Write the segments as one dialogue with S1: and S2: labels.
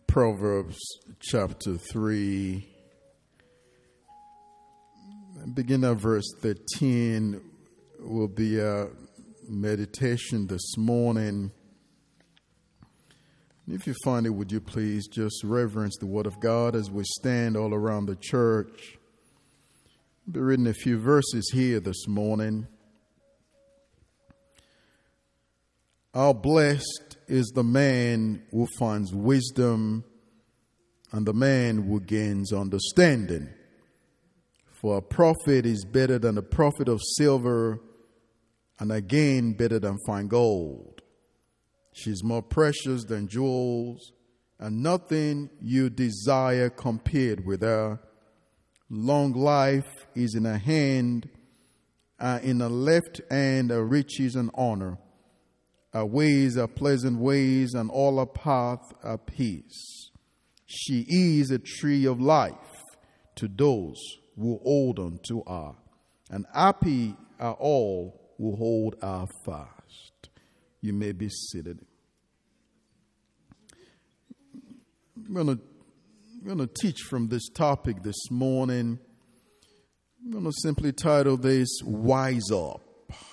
S1: Proverbs chapter 3, beginning at verse 13, will be a meditation this morning. If you find it, would you please just reverence the Word of God as we stand all around the church. I'll be reading a few verses here this morning. How blessed is the man who finds wisdom and the man who gains understanding. For a prophet is better than a prophet of silver, and again better than fine gold. She is more precious than jewels, and nothing you desire compared with her. Long life is in her hand, and in her left hand are riches and honor. Her ways are pleasant ways, and all her paths are peace. She is a tree of life to those who hold on to her, and happy are all who hold her fast. You may be seated. I'm going to teach from this topic this morning. I'm going to simply title this, Wise Up.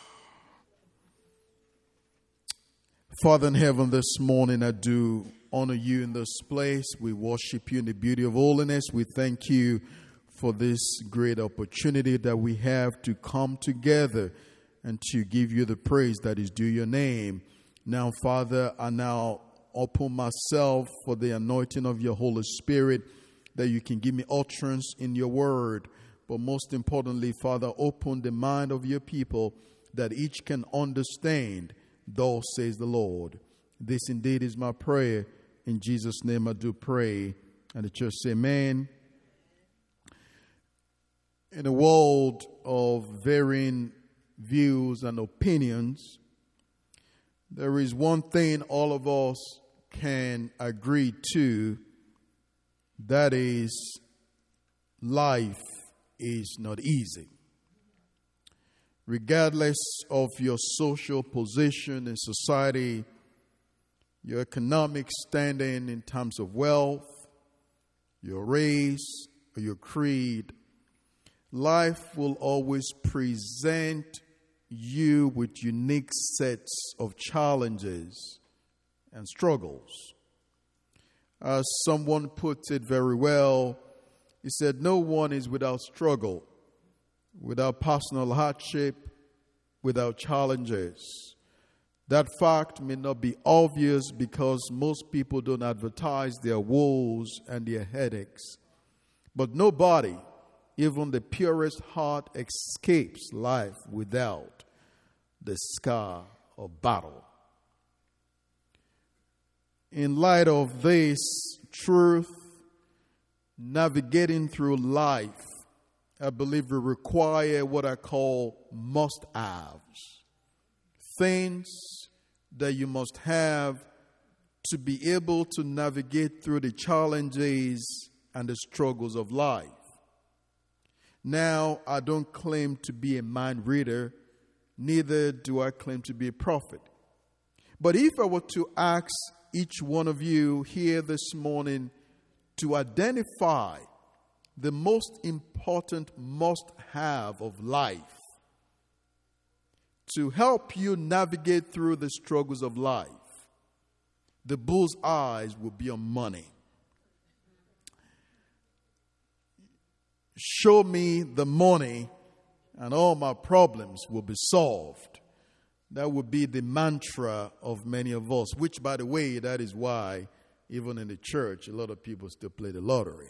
S1: Father in heaven, this morning I do honor you in this place. We worship you in the beauty of holiness. We thank you for this great opportunity that we have to come together and to give you the praise that is due your name. Now, Father, I now open myself for the anointing of your Holy Spirit, that you can give me utterance in your word. But most importantly, Father, open the mind of your people that each can understand. Thus says the Lord. This indeed is my prayer. In Jesus' name I do pray. And the church say amen. In a world of varying views and opinions, there is one thing all of us can agree to. That is, life is not easy. Regardless of your social position in society, your economic standing in terms of wealth, your race, or your creed, life will always present you with unique sets of challenges and struggles. As someone put it very well, he said, no one is without struggle, without personal hardship, without challenges. That fact may not be obvious because most people don't advertise their woes and their headaches. But nobody, even the purest heart, escapes life without the scar of battle. In light of this truth, navigating through life, I believe we require what I call must-haves. Things that you must have to be able to navigate through the challenges and the struggles of life. Now, I don't claim to be a mind reader, neither do I claim to be a prophet. But if I were to ask each one of you here this morning to identify the most important must-have of life to help you navigate through the struggles of life, the bull's eyes will be on money. Show me the money and all my problems will be solved. That would be the mantra of many of us, which, by the way, that is why even in the church, a lot of people still play the lottery.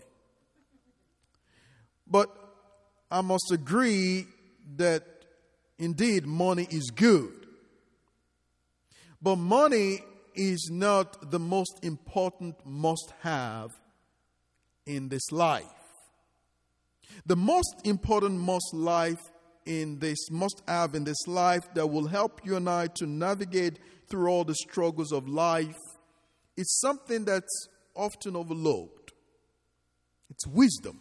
S1: But I must agree that indeed money is good. But money is not the most important must-have in this life. The most important must-have in this life that will help you and I to navigate through all the struggles of life is something that's often overlooked. It's wisdom.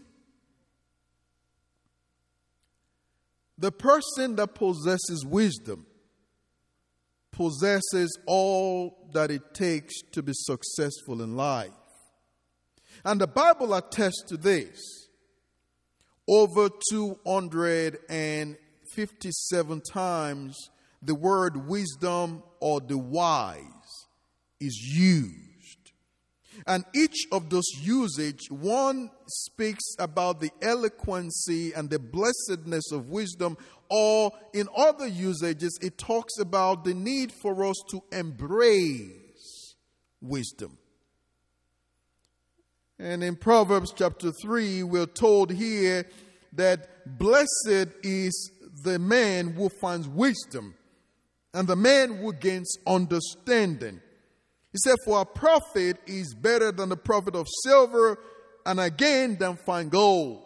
S1: The person that possesses wisdom possesses all that it takes to be successful in life. And the Bible attests to this. Over 257 times the word wisdom or the wise is used. And each of those usage, one speaks about the eloquency and the blessedness of wisdom, or in other usages, it talks about the need for us to embrace wisdom. And in Proverbs chapter 3, we're told here that blessed is the man who finds wisdom and the man who gains understanding. He said, for a prophet is better than the profit of silver, and again than fine gold.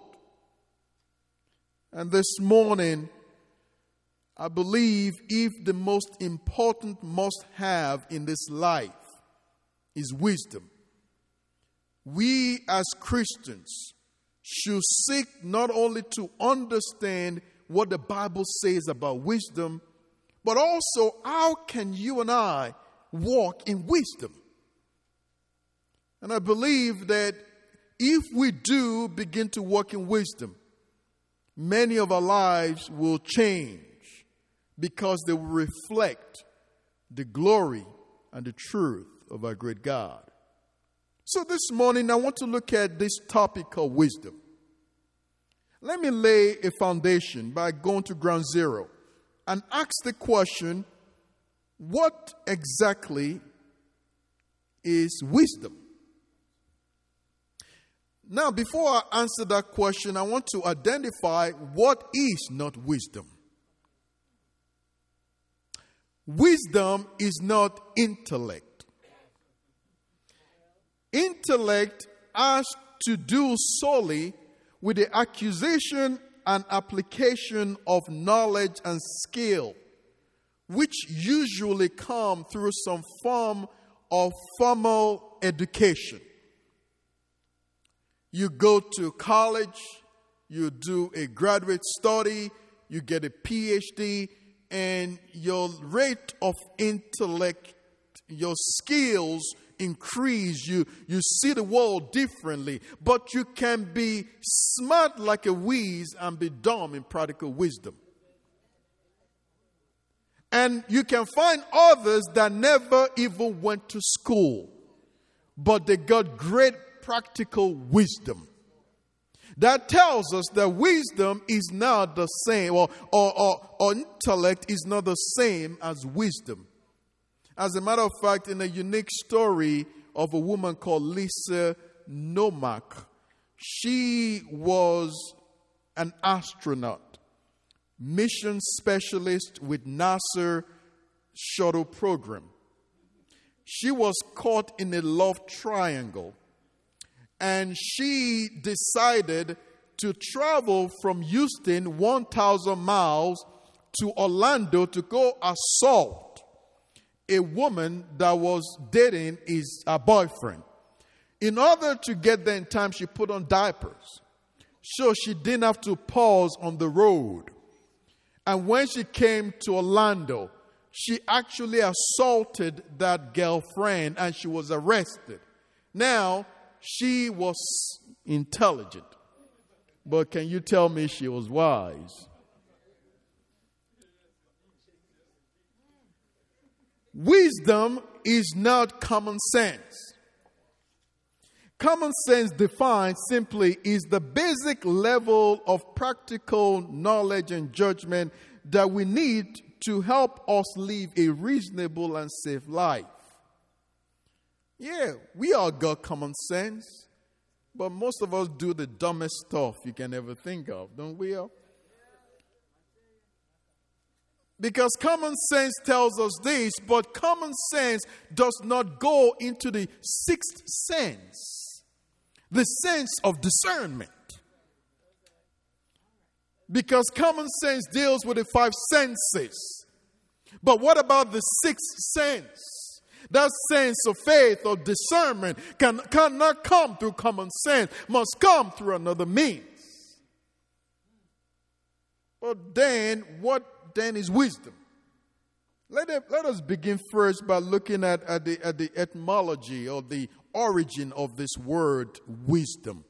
S1: And this morning, I believe if the most important must-have in this life is wisdom, we as Christians should seek not only to understand what the Bible says about wisdom, but also how can you and I walk in wisdom. And I believe that if we do begin to walk in wisdom, many of our lives will change because they will reflect the glory and the truth of our great God. So this morning I want to look at this topic called wisdom. Let me lay a foundation by going to ground zero and ask the question, what exactly is wisdom? Now, before I answer that question, I want to identify what is not wisdom. Wisdom is not intellect. Intellect has to do solely with the acquisition and application of knowledge and skill, which usually come through some form of formal education. You go to college, you do a graduate study, you get a PhD, and your rate of intellect, your skills increase. You see the world differently, but you can be smart like a whiz and be dumb in practical wisdom. And you can find others that never even went to school, but they got great practical wisdom. That tells us that wisdom is not the same, or intellect is not the same as wisdom. As a matter of fact, in a unique story of a woman called Lisa Nomak, she was an astronaut, mission specialist with NASA shuttle program. She was caught in a love triangle, and she decided to travel from Houston 1,000 miles to Orlando to go assault a woman that was dating her boyfriend. In order to get there in time, she put on diapers, so she didn't have to pause on the road. And when she came to Orlando, she actually assaulted that girlfriend and she was arrested. Now, she was intelligent, but can you tell me she was wise? Wisdom is not common sense. Common sense defined simply is the basic level of practical knowledge and judgment that we need to help us live a reasonable and safe life. Yeah, we all got common sense, but most of us do the dumbest stuff you can ever think of, don't we all? Because common sense tells us this, but common sense does not go into the sixth sense, the sense of discernment. Because common sense deals with the five senses. But what about the sixth sense? That sense of faith or discernment cannot come through common sense, must come through another means. But then, what then is wisdom? Let us begin first by looking at the etymology or the origin of this word wisdom.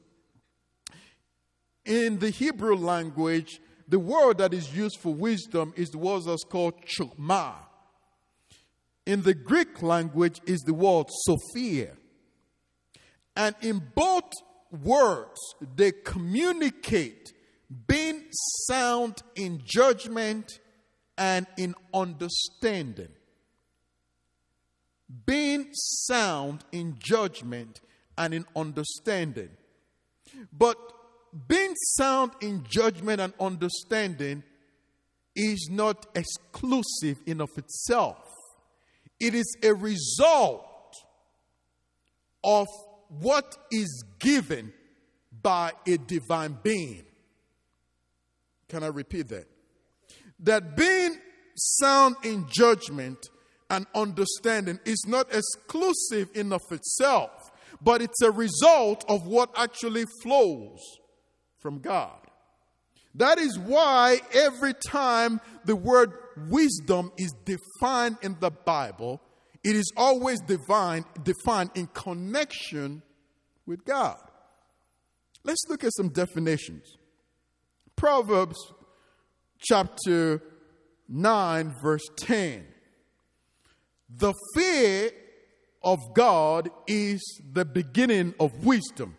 S1: In the Hebrew language, the word that is used for wisdom is the word that's called chokmah. In the Greek language is the word Sophia. And in both words, they communicate being sound in judgment and in understanding. Being sound in judgment and in understanding. But being sound in judgment and understanding is not exclusive in of itself. It is a result of what is given by a divine being. Can I repeat that? That being sound in judgment and understanding is not exclusive in of itself, but it's a result of what actually flows from God. That is why every time the word wisdom is defined in the Bible, it is always defined in connection with God. Let's look at some definitions. Proverbs chapter 9, verse 10. The fear of God is the beginning of wisdom,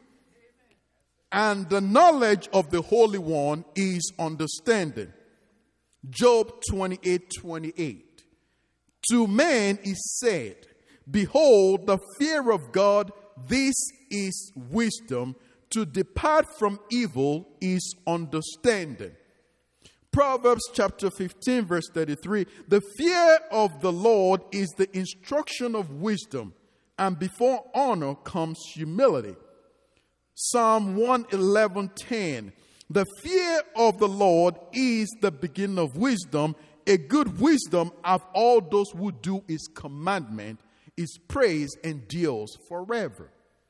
S1: and the knowledge of the Holy One is understanding. Job 28:28. To man is said, behold, the fear of God, this is wisdom. To depart from evil is understanding. Proverbs chapter 15, verse 33. The fear of the Lord is the instruction of wisdom, and before honor comes humility. Psalm 111:10. The fear of the Lord is the beginning of wisdom. A good wisdom of all those who do his commandment, his praise endures forever.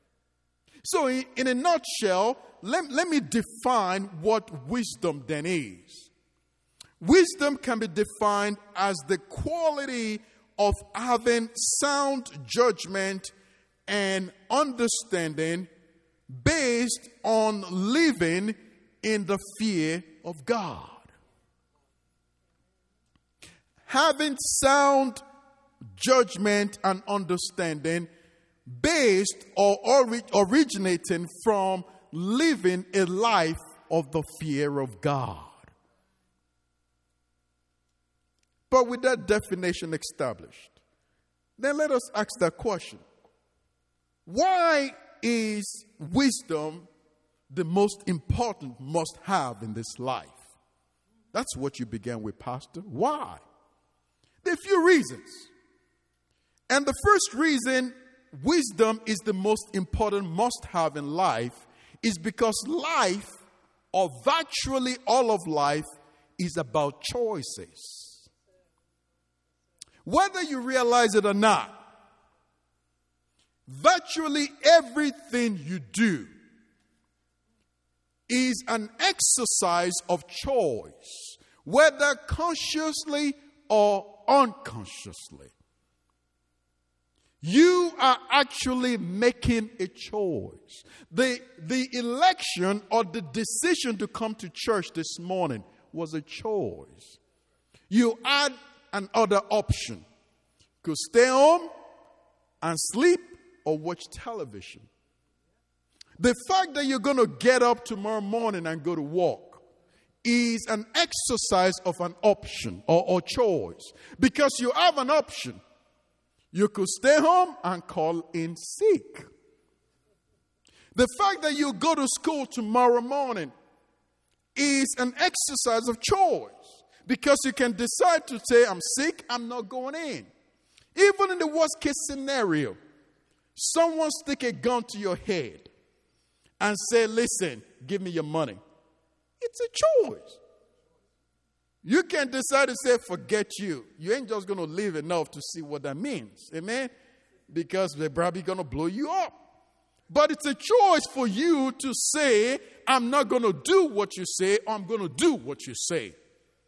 S1: So in a nutshell, let me define what wisdom then is. Wisdom can be defined as the quality of having sound judgment and understanding based on living in the fear of God. Having sound judgment and understanding based or originating from living a life of the fear of God. But with that definition established, then let us ask that question. Why is wisdom the most important must-have in this life? That's what you began with, Pastor. Why? There are a few reasons. And the first reason wisdom is the most important must-have in life is because life, or virtually all of life, is about choices. Whether you realize it or not, virtually everything you do is an exercise of choice, whether consciously or unconsciously. You are actually making a choice. The election or the decision to come to church this morning was a choice. You had another option. You could stay home and sleep or watch television. The fact that you're going to get up tomorrow morning and go to work is an exercise of an option or choice. Because you have an option. You could stay home and call in sick. The fact that you go to school tomorrow morning is an exercise of choice. Because you can decide to say, I'm sick, I'm not going in. Even in the worst case scenario, someone stick a gun to your head and say, listen, give me your money. It's a choice. You can decide to say, forget you. You ain't just going to live enough to see what that means. Amen? Because they're probably going to blow you up. But it's a choice for you to say, I'm not going to do what you say, or I'm going to do what you say.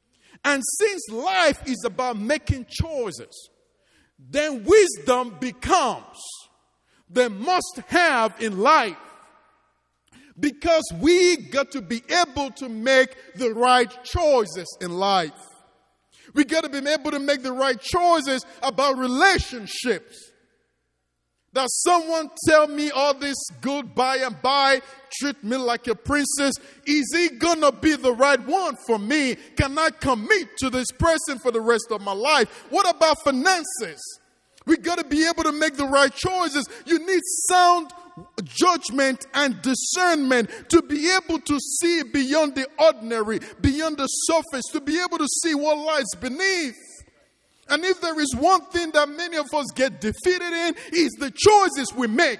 S1: And since life is about making choices, then wisdom becomes the must-have in life. Because we got to be able to make the right choices in life. We got to be able to make the right choices about relationships. That someone tell me all this good by and by, treat me like a princess. Is he going to be the right one for me? Can I commit to this person for the rest of my life? What about finances? We got to be able to make the right choices. You need sound judgment and discernment to be able to see beyond the ordinary, beyond the surface, to be able to see what lies beneath. And if there is one thing that many of us get defeated in, is the choices we make.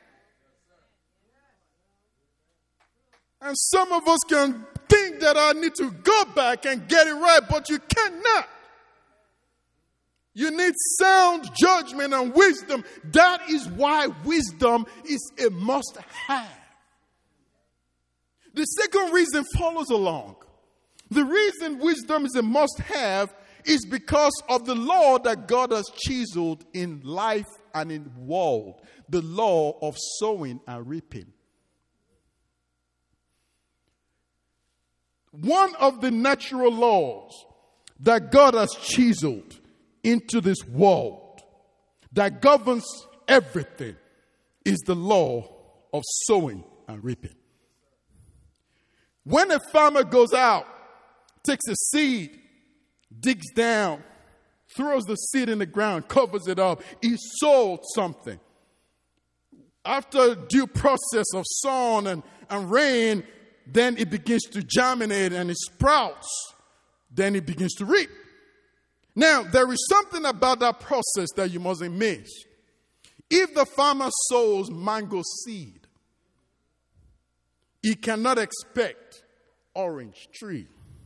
S1: And some of us can think that I need to go back and get it right, but you cannot. You need sound judgment and wisdom. That is why wisdom is a must-have. The second reason follows along. The reason wisdom is a must-have is because of the law that God has chiseled in life and in the world. The law of sowing and reaping. One of the natural laws that God has chiseled into this world that governs everything is the law of sowing and reaping. When a farmer goes out, takes a seed, digs down, throws the seed in the ground, covers it up, he sowed something. After due process of sun and rain, then it begins to germinate and it sprouts. Then it begins to reap. Now, there is something about that process that you mustn't miss. If the farmer sows mango seed, he cannot expect orange tree.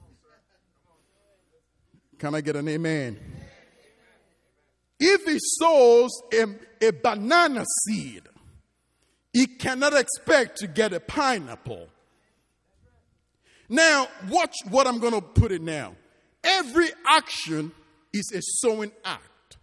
S1: Can I get an amen? If he sows a banana seed, he cannot expect to get a pineapple. Now, watch what I'm going to put it now. Every action is a sowing act.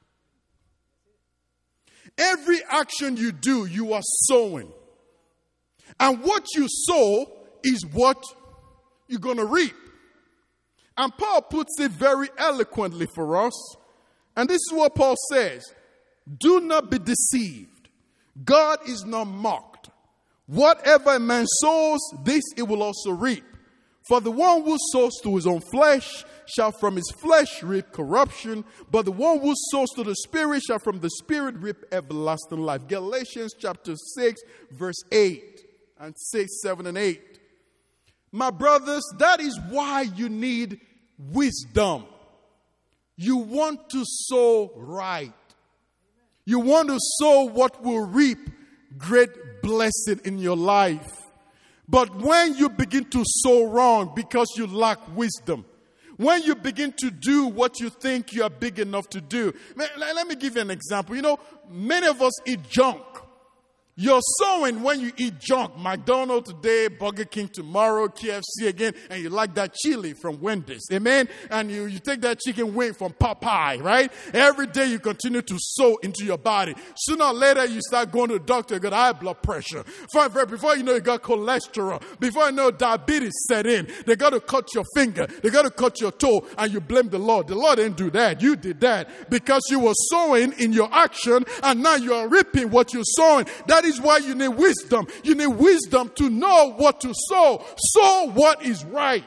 S1: Every action you do, you are sowing. And what you sow is what you're going to reap. And Paul puts it very eloquently for us. And this is what Paul says. Do not be deceived. God is not mocked. Whatever a man sows, this he will also reap. For the one who sows to his own flesh shall from his flesh reap corruption, but the one who sows to the Spirit shall from the Spirit reap everlasting life. Galatians chapter 6, verse 8 and 6, 7, and 8. My brothers, that is why you need wisdom. You want to sow right. You want to sow what will reap great blessing in your life. But when you begin to sow wrong because you lack wisdom, when you begin to do what you think you are big enough to do. Let me give you an example. You know, many of us eat junk. You're sowing when you eat junk. McDonald's today, Burger King tomorrow, KFC again, and you like that chili from Wendy's. Amen? And you take that chicken wing from Popeye, right? Every day you continue to sow into your body. Sooner or later you start going to the doctor, you got high blood pressure. Before you know you got cholesterol. Before you know diabetes set in. They got to cut your finger. They got to cut your toe, and you blame the Lord. The Lord didn't do that. You did that because you were sowing in your action, and now you are reaping what you're sowing. That is why you need wisdom. You need wisdom to know what to sow. Sow what is right.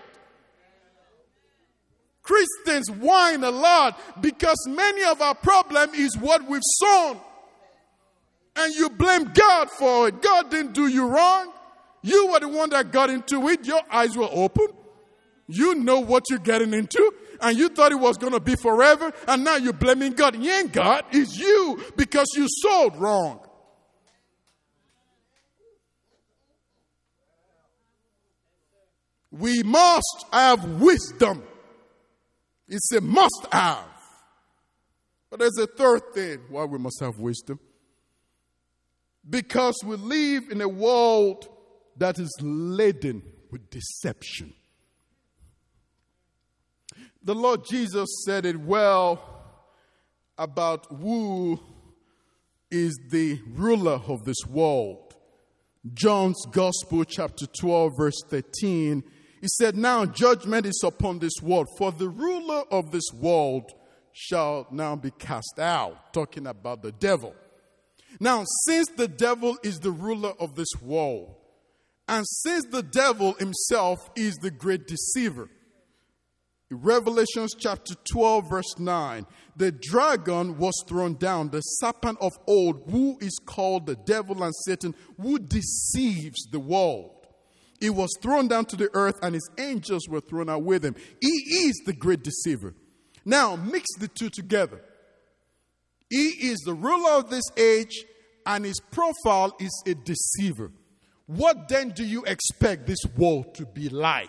S1: Christians whine a lot because many of our problem is what we've sown. And you blame God for it. God didn't do you wrong. You were the one that got into it. Your eyes were open. You know what you're getting into. And you thought it was going to be forever. And now you're blaming God. It ain't God. It's you because you sowed wrong. We must have wisdom. It's a must have. But there's a third thing why we must have wisdom. Because we live in a world that is laden with deception. The Lord Jesus said it well about who is the ruler of this world. John's Gospel, chapter 12, verse 13. He said, now judgment is upon this world, for the ruler of this world shall now be cast out. Talking about the devil. Now, since the devil is the ruler of this world, and since the devil himself is the great deceiver, in Revelation chapter 12, verse 9, the dragon was thrown down, the serpent of old, who is called the devil and Satan, who deceives the world. He was thrown down to the earth, and his angels were thrown out with him. He is the great deceiver. Now, mix the two together. He is the ruler of this age, and his profile is a deceiver. What then do you expect this world to be like?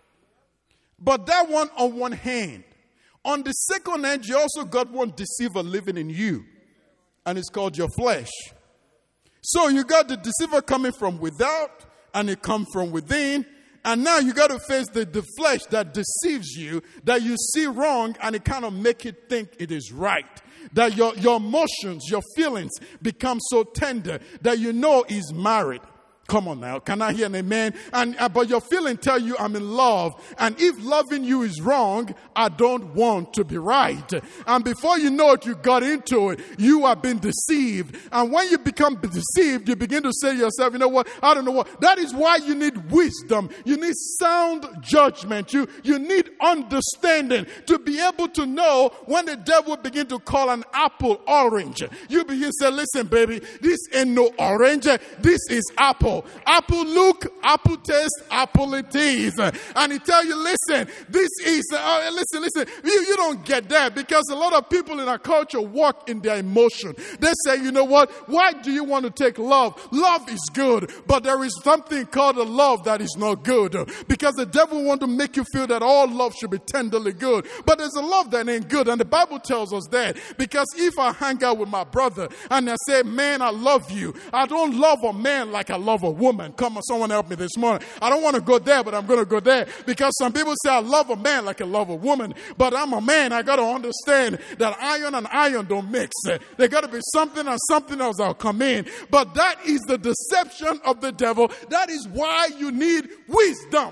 S1: But that one on one hand. On the second hand, you also got one deceiver living in you, and it's called your flesh. So you got the deceiver coming from without, and it comes from within. And now you got to face the flesh that deceives you, that you see wrong, and it kind of make it think it is right. That your emotions, your feelings become so tender that you know he's married. Come on now, can I hear an amen? But your feeling tell you I'm in love. And if loving you is wrong, I don't want to be right. And before you know it, you got into it. You have been deceived. And when you become deceived, you begin to say to yourself, you know what? I don't know what. That is why you need wisdom. You need sound judgment. You need understanding to be able to know when the devil begin to call an apple orange. You begin to say, listen, baby, this ain't no orange. This is apple. Apple look, apple taste, apple it is. And he tell you, listen, this is, listen, you don't get that, because a lot of people in our culture walk in their emotion. They say, you know what, why do you want to take love? Love is good, but there is something called a love that is not good, because the devil want to make you feel that all love should be tenderly good, but there's a love that ain't good, and the Bible tells us that, because if I hang out with my brother and I say, man, I love you, I don't love a man like I love a woman. Come on, someone help me this morning. I don't want to go there, but I'm going to go there, because some people say I love a man like I love a woman, but I'm a man. I got to understand that iron and iron don't mix. There got to be something and something else that'll come in. But that is the deception of the devil. That is why you need wisdom.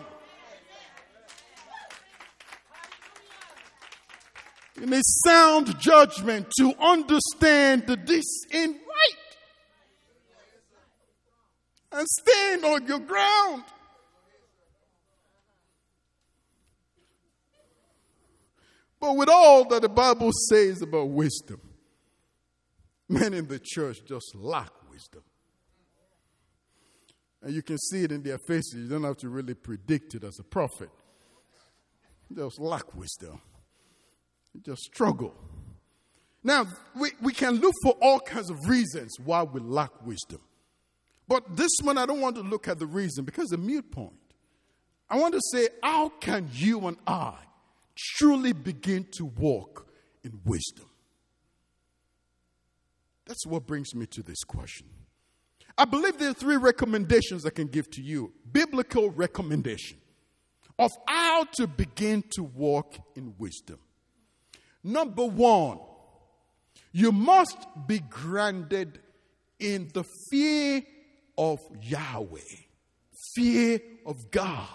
S1: You need sound judgment to understand that this ain't right. And stand on your ground. But with all that the Bible says about wisdom, many in the church just lack wisdom. And you can see it in their faces. You don't have to really predict it as a prophet. They just lack wisdom. They just struggle. Now, we can look for all kinds of reasons why we lack wisdom. But this one, I don't want to look at the reason, because it's a mute point. I want to say, how can you and I truly begin to walk in wisdom? That's what brings me to this question. I believe there are 3 recommendations I can give to you. Biblical recommendation of how to begin to walk in wisdom. Number 1, you must be grounded in the fear of Yahweh, fear of God.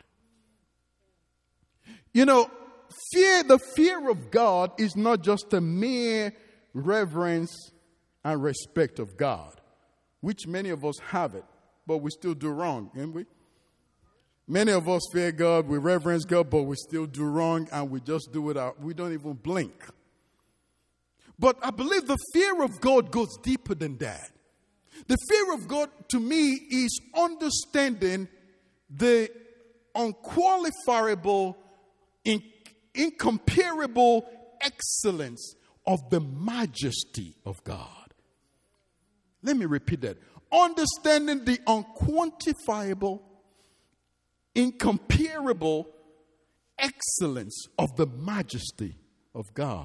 S1: You know, the fear of God is not just a mere reverence and respect of God, which many of us have it, but we still do wrong, ain't we? Many of us fear God, we reverence God, but we still do wrong, and we just do it out. We don't even blink. But I believe the fear of God goes deeper than that. The fear of God, to me, is understanding the unqualifiable, incomparable excellence of the majesty of God. Let me repeat that. Understanding the unquantifiable, incomparable excellence of the majesty of God.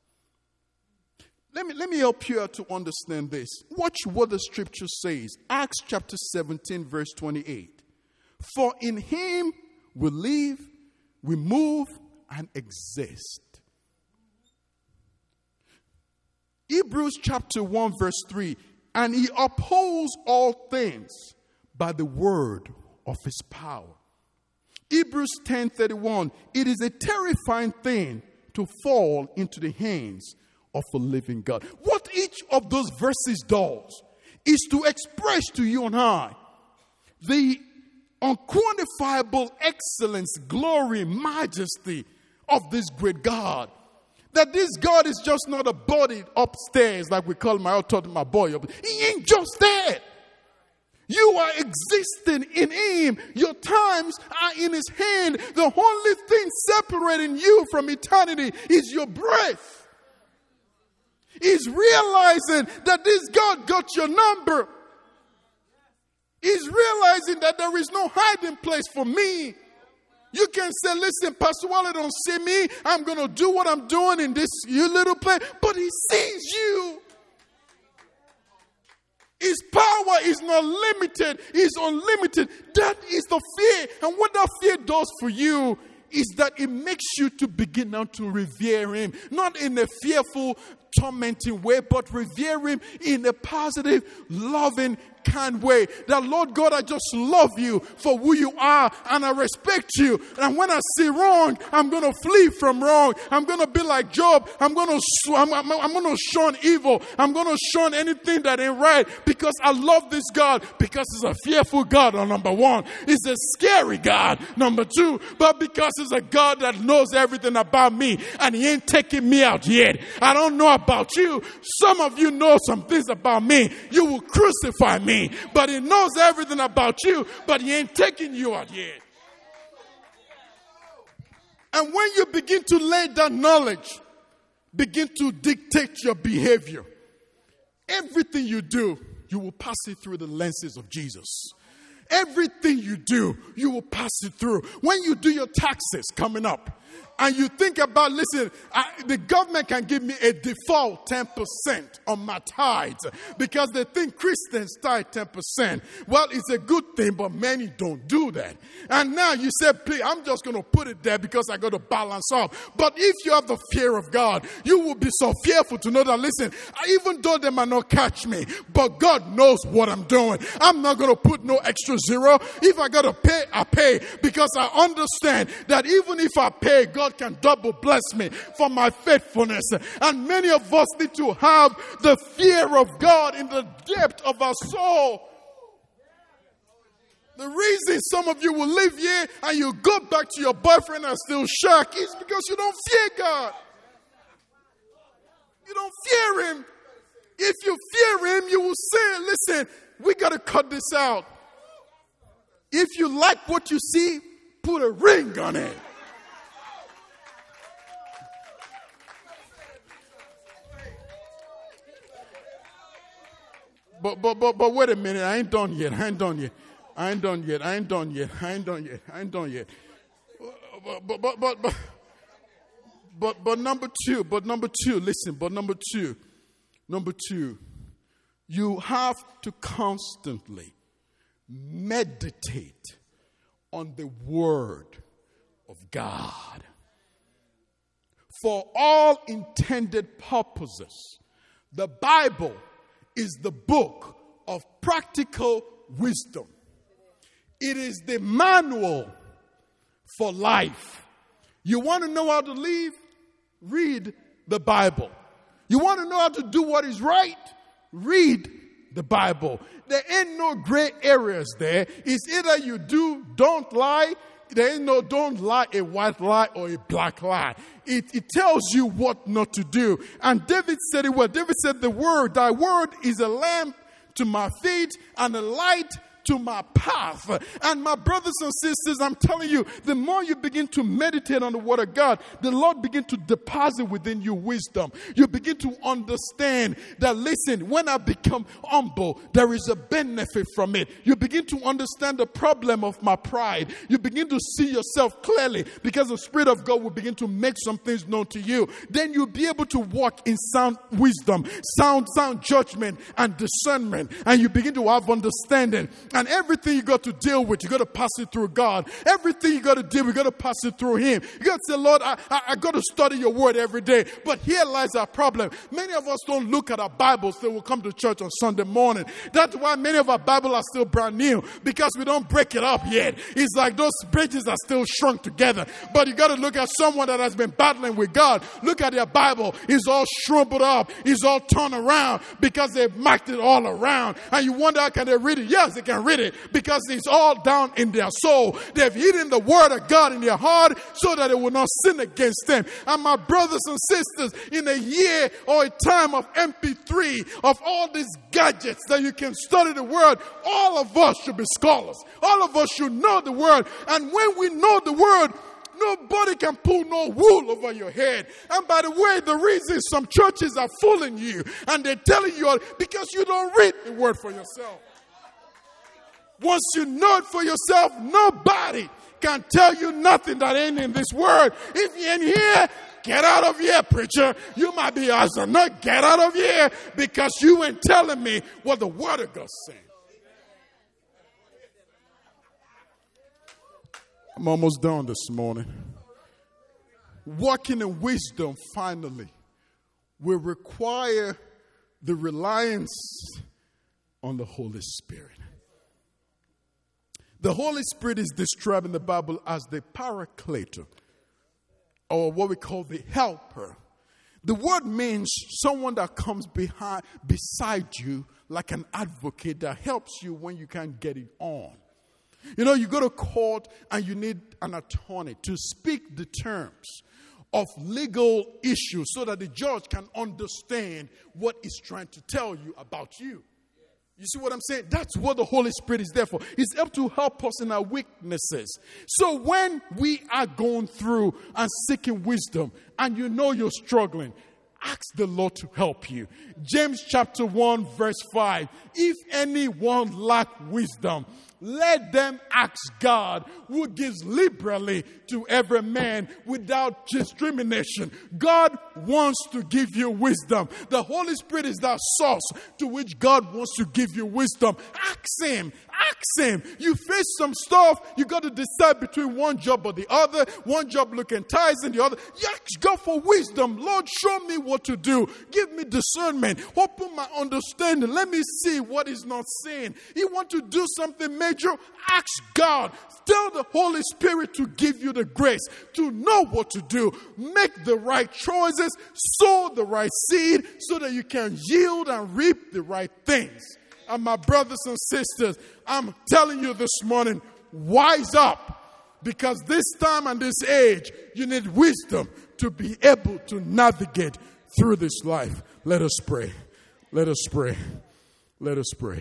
S1: Let me help you out to understand this. Watch what the scripture says. Acts chapter 17, verse 28. For in him we live, we move, and exist. Hebrews chapter 1 verse 3, and he upholds all things by the word of his power. Hebrews 10:31, it is a terrifying thing to fall into the hands of a living God. What each of those verses does is to express to you and I the unquantifiable excellence, glory, majesty of this great God. That this God is just not a body upstairs like we call my boy. He ain't just that. You are existing in him. Your times are in his hand. The only thing separating you from eternity is your breath. He's realizing that this God got your number. He's realizing that there is no hiding place for me. You can say, listen, Pastor Wale don't see me. I'm going to do what I'm doing in this little place. But he sees you. His power is not limited. It's unlimited. That is the fear. And what that fear does for you is that it makes you to begin now to revere him. Not in a fearful, tormenting way, but revere him in a positive, loving, kind way. That, Lord God, I just love you for who you are, and I respect you. And when I see wrong, I'm going to flee from wrong. I'm going to be like Job. I'm going to shun evil. I'm going to shun anything that ain't right, because I love this God, because he's a fearful God, number one. He's a scary God, number two. But because he's a God that knows everything about me, and he ain't taking me out yet. I don't know about you. Some of you know some things about me. You will crucify me. But he knows everything about you, but he ain't taking you out yet. And when you begin to let that knowledge begin to dictate your behavior, everything you do, you will pass it through the lenses of Jesus. Everything you do, you will pass it through. When you do your taxes coming up, and you think about, listen, the government can give me a default 10% on my tithes because they think Christians tithe 10%. Well, it's a good thing, but many don't do that. And now you say, please, I'm just going to put it there because I got to balance off. But if you have the fear of God, you will be so fearful to know that, listen, even though they might not catch me, but God knows what I'm doing. I'm not going to put no extra zero. If I got to pay, I pay, because I understand that even if I pay, God can double bless me for my faithfulness. And many of us need to have the fear of God in the depth of our soul. The reason some of you will live here and you go back to your boyfriend and still shocked is because you don't fear God. You don't fear him. If you fear him, you will say, listen, we got to cut this out. If you like what you see, put a ring on it. But wait a minute, I ain't done yet. But number two, you have to constantly meditate on the word of God. For all intended purposes, the Bible is the book of practical wisdom. It is the manual for life. You want to know how to live? Read the Bible. You want to know how to do what is right? Read the Bible. There ain't no gray areas there. It's either you do, don't lie. There ain't no don't lie, a white lie or a black lie. It tells you what not to do. And David said it well. David said, thy word is a lamp to my feet and a light to my path. And my brothers and sisters, I'm telling you, the more you begin to meditate on the word of God, the Lord begin to deposit within you wisdom. You begin to understand that, listen, when I become humble, there is a benefit from it. You begin to understand the problem of my pride. You begin to see yourself clearly, because the Spirit of God will begin to make some things known to you. Then you'll be able to walk in sound wisdom, sound judgment and discernment. And you begin to have understanding. And everything you got to deal with, you got to pass it through God. Everything you got to deal with, you got to pass it through Him. You got to say, Lord, I got to study your word every day. But here lies our problem. Many of us don't look at our Bibles that will come to church on Sunday morning. That's why many of our Bibles are still brand new, because we don't break it up yet. It's like those bridges are still shrunk together. But you got to look at someone that has been battling with God. Look at their Bible. It's all shrumbled up. It's all turned around because they've marked it all around. And you wonder, how can they read it? Yes, they can read it because it's all down in their soul. They've hidden the word of God in their heart so that it will not sin against them. And my brothers and sisters, in a year or a time of MP3, of all these gadgets that you can study the word, all of us should be scholars. All of us should know the word. And when we know the word, nobody can pull no wool over your head. And by the way, the reason some churches are fooling you and they're telling you all because you don't read the word for yourself. Once you know it for yourself, nobody can tell you nothing that ain't in this word. If you ain't here, get out of here, preacher. You might be awesome. No, get out of here because you ain't telling me what the word of God's saying. I'm almost done this morning. Walking in wisdom, finally, will require the reliance on the Holy Spirit. The Holy Spirit is described in the Bible as the Paracletor, or what we call the helper. The word means someone that comes beside you like an advocate that helps you when you can't get it on. You know, you go to court and you need an attorney to speak the terms of legal issues so that the judge can understand what he's trying to tell you about you. You see what I'm saying? That's what the Holy Spirit is there for. It's up to help us in our weaknesses. So when we are going through and seeking wisdom and you know you're struggling, ask the Lord to help you. James chapter 1 verse 5. If anyone lack wisdom, let them ask God, who gives liberally to every man without discrimination. God wants to give you wisdom. The Holy Spirit is that source to which God wants to give you wisdom. Ask Him. Ask Him. You face some stuff, you got to decide between one job or the other. One job looking enticing, the other. You ask God for wisdom. Lord, show me what to do. Give me discernment. Open my understanding. Let me see what is not seen. You want to do something major? Ask God. Tell the Holy Spirit to give you the grace to know what to do. Make the right choices. Sow the right seed so that you can yield and reap the right things. And my brothers and sisters, I'm telling you this morning, wise up. Because this time and this age, you need wisdom to be able to navigate through this life. Let us pray. Let us pray. Let us pray.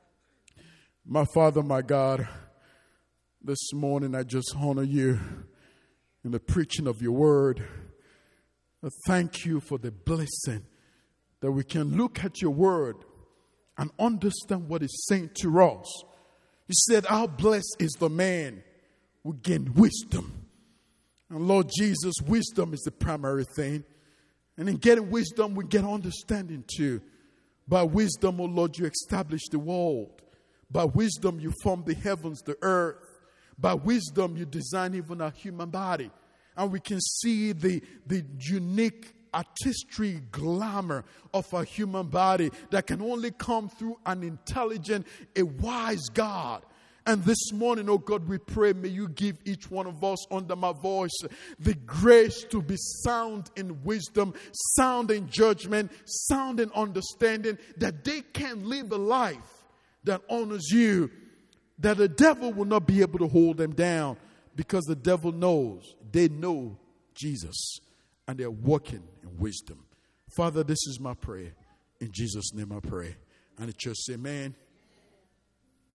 S1: My Father, my God, this morning I just honor you in the preaching of your word. I thank you for the blessing that we can look at your word and understand what it's saying to us. You said, how blessed is the man who gain wisdom. And Lord Jesus, wisdom is the primary thing. And in getting wisdom, we get understanding too. By wisdom, oh Lord, you establish the world. By wisdom, you form the heavens, the earth. By wisdom, you design even our human body. And we can see the unique artistry glamour of a human body that can only come through an intelligent, a wise God. And this morning, oh God, we pray, may you give each one of us under my voice the grace to be sound in wisdom, sound in judgment, sound in understanding, that they can live a life that honors you, that the devil will not be able to hold them down, because the devil knows, they know Jesus, and they're walking in wisdom. Father, this is my prayer. In Jesus' name I pray. And the church say, amen.